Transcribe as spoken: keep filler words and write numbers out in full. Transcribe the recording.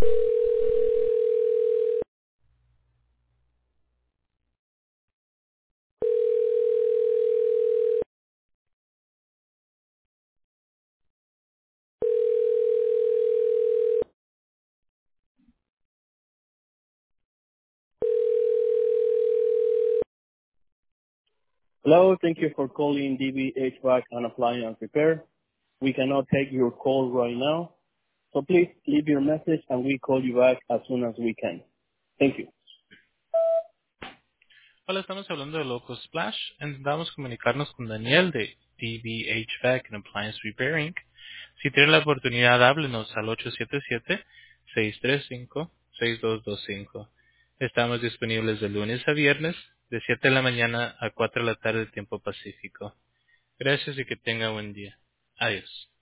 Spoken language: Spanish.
Hello, thank you for calling D B H V A C and Appliance Repair. We cannot take your call right now, so please leave your message and we call you back as soon as we can. Thank you. Hola, estamos hablando de Local Splash. Intentamos comunicarnos con Daniel de D B H V A C and Appliance Repairing. Si tiene la oportunidad, háblenos al ocho siete siete, seis tres cinco, seis dos dos cinco. Estamos disponibles de lunes a viernes, de siete de la mañana a cuatro de la tarde, tiempo pacífico. Gracias y que tenga buen día. Adiós.